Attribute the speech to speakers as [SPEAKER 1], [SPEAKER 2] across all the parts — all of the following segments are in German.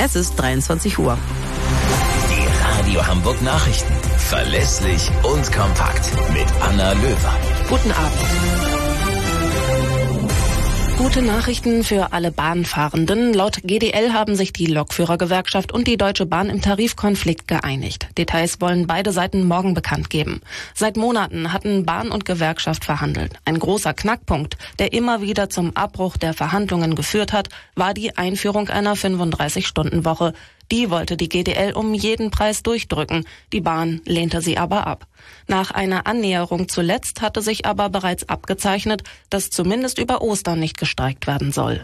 [SPEAKER 1] Es ist 23 Uhr.
[SPEAKER 2] Die Radio Hamburg Nachrichten. Verlässlich und kompakt. Mit Anna Löwer.
[SPEAKER 3] Guten Abend. Gute Nachrichten für alle Bahnfahrenden. Laut GDL haben sich die Lokführergewerkschaft und die Deutsche Bahn im Tarifkonflikt geeinigt. Details wollen beide Seiten morgen bekannt geben. Seit Monaten hatten Bahn und Gewerkschaft verhandelt. Ein großer Knackpunkt, der immer wieder zum Abbruch der Verhandlungen geführt hat, war die Einführung einer 35-Stunden-Woche. Die wollte die GDL um jeden Preis durchdrücken. Die Bahn lehnte sie aber ab. Nach einer Annäherung zuletzt hatte sich aber bereits abgezeichnet, dass zumindest über Ostern nicht gestreikt werden soll.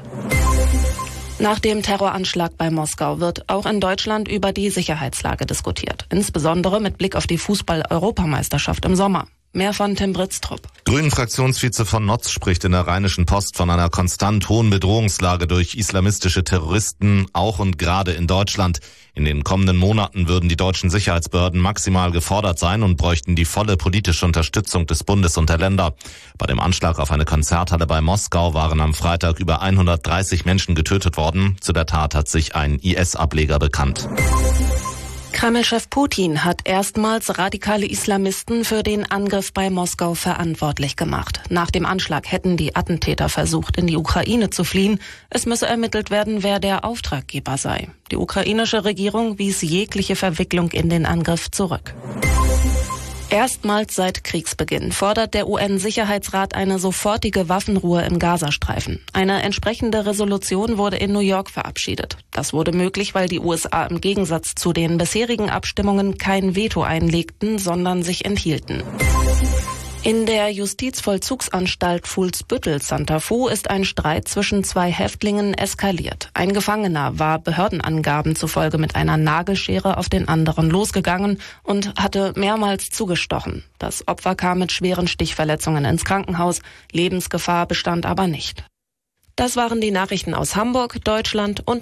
[SPEAKER 3] Nach dem Terroranschlag bei Moskau wird auch in Deutschland über die Sicherheitslage diskutiert. Insbesondere mit Blick auf die Fußball-Europameisterschaft im Sommer. Mehr von Tim Britztrup.
[SPEAKER 4] Grünen-Fraktionsvize von Notz spricht in der Rheinischen Post von einer konstant hohen Bedrohungslage durch islamistische Terroristen, auch und gerade in Deutschland. In den kommenden Monaten würden die deutschen Sicherheitsbehörden maximal gefordert sein und bräuchten die volle politische Unterstützung des Bundes und der Länder. Bei dem Anschlag auf eine Konzerthalle bei Moskau waren am Freitag über 130 Menschen getötet worden. Zu der Tat hat sich ein IS-Ableger bekannt.
[SPEAKER 3] Kreml-Chef Putin hat erstmals radikale Islamisten für den Angriff bei Moskau verantwortlich gemacht. Nach dem Anschlag hätten die Attentäter versucht, in die Ukraine zu fliehen. Es müsse ermittelt werden, wer der Auftraggeber sei. Die ukrainische Regierung wies jegliche Verwicklung in den Angriff zurück. Erstmals seit Kriegsbeginn fordert der UN-Sicherheitsrat eine sofortige Waffenruhe im Gazastreifen. Eine entsprechende Resolution wurde in New York verabschiedet. Das wurde möglich, weil die USA im Gegensatz zu den bisherigen Abstimmungen kein Veto einlegten, sondern sich enthielten. In der Justizvollzugsanstalt Fuhlsbüttel Santa Fu ist ein Streit zwischen zwei Häftlingen eskaliert. Ein Gefangener war Behördenangaben zufolge mit einer Nagelschere auf den anderen losgegangen und hatte mehrmals zugestochen. Das Opfer kam mit schweren Stichverletzungen ins Krankenhaus. Lebensgefahr bestand aber nicht. Das waren die Nachrichten aus Hamburg, Deutschland und